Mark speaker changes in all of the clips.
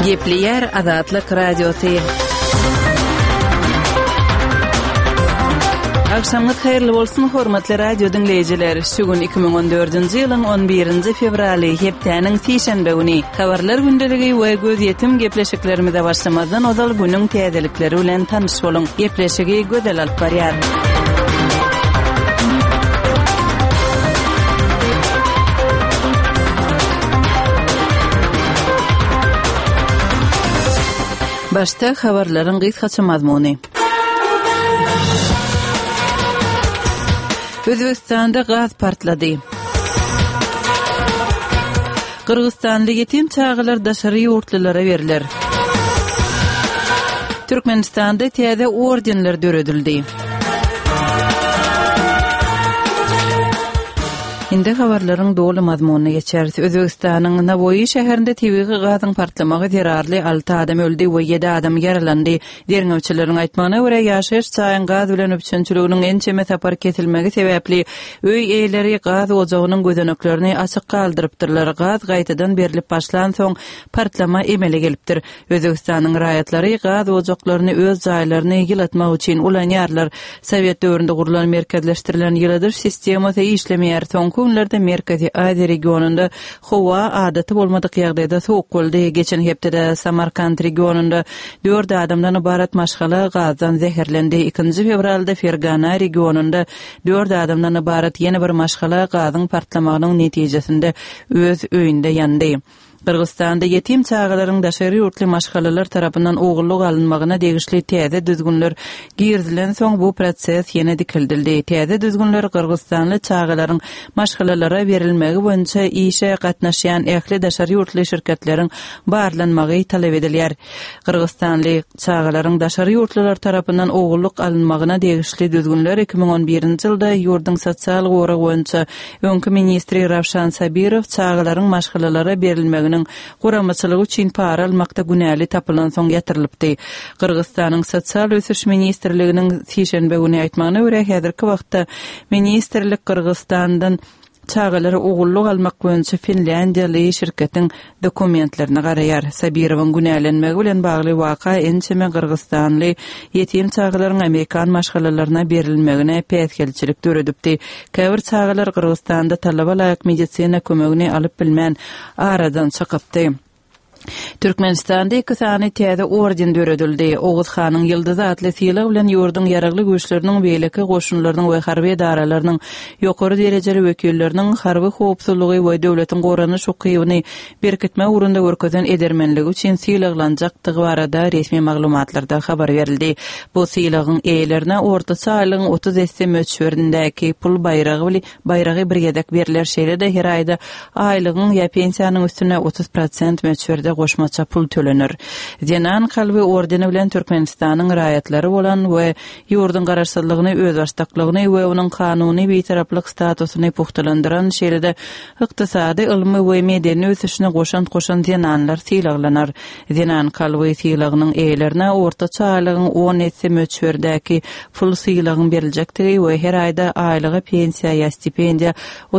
Speaker 1: Gepleyer Azatlyk radiosu. Akşamlyk hayrly bolsun hormatly radio dinleyijiler. Şugun 2014-nji ýylyň 11-nji fevraly hepdeniň sişenbe güni. Habarlar gündeligi we göz ýetim gepleşiklerimize başlamazdan ozal günüň täzelikleri bilen tanyş boluň. Gepleşigi gözel alyp barýar. Başta habarlaryň gysgaça mazmuny. Özbekistanda gaz partlady. Kırgızstanda yetim çağılar daşary ýurtlylara beriler. Türkmenistanda täze ordenler döredildi. Indi habarlaryň dolu mazmunyna geçerdi. Özbekistanyň Navoiy şäherinde tebigy gazyň partlamagy zerarly 6 adam öldü we 7 adam yaralandy. Derňewçileriň aýtmagyna görä ýaşaýyş çaýyn gaz bilen öpçünçiliginiň ençeme tapar kesilmegi sebäpli öý eýleri gaz ojagynyň gözeneklerini açyk galdyrypdyrlar. Gaz gaýtadan berilip başlan soň partlama emele gelipdir. Özbekistanyň raýatlary gaz ojaklaryny öz jaýlaryna ýylatmak üçin ulanýarlar. Sowet döwründe gurulan merkezleşdirilen ýyladyr sistemasy işlemeýär. Günlerde Merkezi Aziya regionunda howa adaty bolmadyk ýagdaýda soğuk boldy. Geçen hepde Samarkand regionunda 4 adamdan ibarat maşgala gazdan zehirlendi. 2 fevralda Fergana regionunda 4 adamdan ibarat ýene bir maşgala gazyň partlamagynyň netijesinde öz öýünde ýandy. Kırgızstanda yetim çağılaryň daşary ýurtly maşgalalar tarapyndan ogullyk alınmagyna degişli täze düzgünler girdilen soň bu proses ýene dikildildi. Täze düzgünler Kırgızstanly çağılaryň maşgalalara berilmegi boýunça işe gatnaşýan ähli daşary ýurtly şirketleriň barlanmagy talap edilýär. Kırgızstanly çağılaryň daşary ýurtlylar tarapyndan ogullyk alınmagyna degişli düzgünler 2011-nji ýylda ýurdun sosial gorak boýunça öňkü ministri Ravshan Sabirow çağılaryň maşgalalara berilmegi guramaçylygy üçin para almakda günäli tapylan soň ýatyrylypdy. Kırgızstanyň sosial ösüş ministrliginiň sişenbe güni aýtmagyna görä häzirki wagtda ministrlik Kırgızstandan çağılary ogullyk almak boýunça Finlandiýaly şirketiň dokumentlerini garaýar. Sabirowyň günälenmegi bilen bagly waka ençeme Kırgızstanly yetim çağılaryň Amerikan maşgalalaryna berilmegine päsgelçilik döredipdi. Käbir çağılar Kırgızstanda talaba laýyk medisina kömegini alyp bilmän aradan çykypdy. Türkmenistanda 2 sany täze orden döredildi. Oğuz Hanyň Ýyldyzy atly sylagy bilen ýurdun ýaragly güýçleriniň beýleki goşunlarynyň we harby edaralarynyň ýokary derejeli wekilleriniň harby howpsuzlygy we döwletiň goranyş ukybyny berkitme urunda görkezen edermenligi üçin sylaglanjakdygy barada resmi maglumatlarda habar berildi. Bu sylagyň eýlerine ortaça aýlygyň 30 SM möçberindäki pul bayragy bir gedek beriler şeýle-de her aýda aýlygyň ýa pensiýanyň üstüne 30% möçberde goşmaça pul tölenir. Zenan kalby ordeni bilen Türkmenistanyň raýatlary bolan we ýurdun garaşsyzlygyny öz başdaklygyny we onuň kanuny beýtaraplyk statusyny puhtalandyran şeýle-de ykdysady, ilmi we medeni ösüşine goşan zenanlar sylaklanar. Zenan kalby sylagynyň eýlerine ortaça aýlygyň 10 SM möçberdäki pul sylagyny beriljekdigi we her aýda aýlygy pensiýa ýa stipendiýa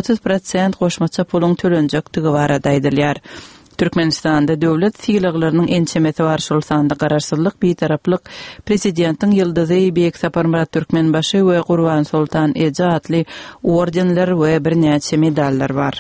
Speaker 1: 30% goşmaça puluň tölenjektigi barada aýdylýar. Türkmenistanda döwlet sylaglarynyň ençemesi barşulsanda garaşsyzlyk beýtaraplyk prezidentiň Ýyldyzy Beksaparmurat Türkmenbaşy we Gurban Sultan Eja atly ordenler we birnäçe medallar bar.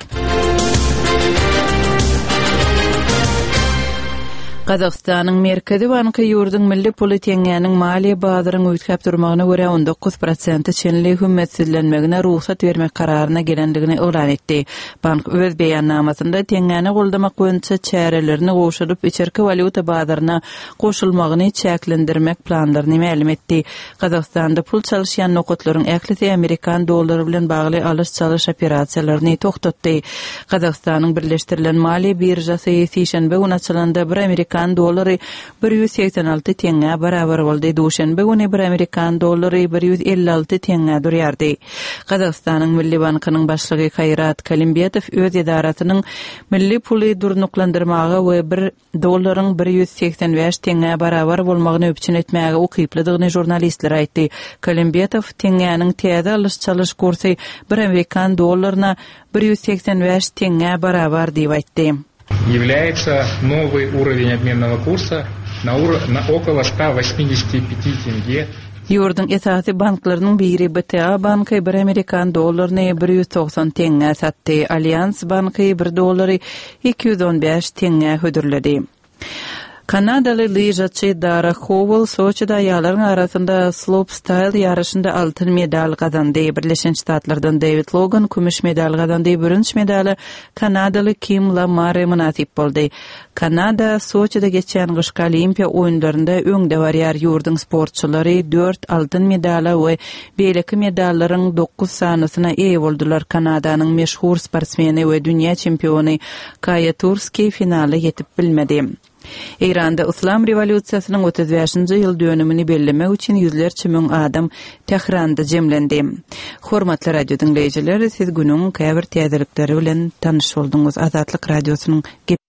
Speaker 1: Kazakstanyň Merkezi Banky ýurdun milli puly teňňäniň maliýe bazaryny öýtgäp durmagyna görä 19% çenli hümetsizlenmegine ruhsat bermek kararyna gelendigini elan etdi. Bank öz beýannamasynda teňňäni goldamak boýunça çärelerini goşuryp içerki valyuta bazaryna goşulmagyny çäklendirmek planlaryny ma'lum etdi. Kazakstanda pul çalyşýan nokotlaryň ählisi Amerikan dollary bilen bagly alış-çalyş operasiýalaryny toktatdy. Kazakstanyň birleşdirilen maliýe birjasy sişenbe güni açylanda bir Amerikan dollary 186 teňňe barabar boldy. Duşanbe güni bir Amerikan dollary 156 teňňe durýardy. Kazakstanyň Milli Bankynyň başlygy Hayrat Kalimbiýetow öz edaratynyň milli puly durnuklandyrmagy we 1 dollaryň 185 teňňe barabar bolmagyny öpçün etmäge ukyplydygyny jurnalistler aýtdy. Kalimbiýetow teňňäniň täze alış-çalyş kursy bir Amerikan dollaryna 185 teňňe barabar diýip aýtdy.
Speaker 2: Является новый уровень обменного курса на около 185 тенге.
Speaker 1: Ýurdun esasy banklarynyň biri BTA banky 1 Amerikan dollaryny 190 tenge satdy. Allianz banky 1 dollary 215 tenge hödürledi. Kanadalı lyjaçy Dara Howell Soçy'da ýalaryň arasynda slopestyle ýarışynda altyn medal gazandy. Birleşen Ştatlardan David Logan kümüş medal gazandy. Bürünç medali Kanadalı Kim Lamar munasip boldy. Kanada Soçy'da geçen gyşky Olimpiya oýunlarynda öňde barýar ýurdun sportçylary 4 altyn medala we beýleki medallaryň 9 sanasyna eýe boldular. Kanadanyň meşhur sportsmeni we dünýä çempiony Kaya Turski finale ýetip bilmedi. İranda Islam revolýusiýasynyň 35-nji ýyl dönümini bellemek üçin ýüzlerçe müň adam Tehranda jemlendi. Hormatly radio dinleýijiler, siz günüň käbir täzelikleri bilen tanyş boldyňyz. Azatlyk radiosynyň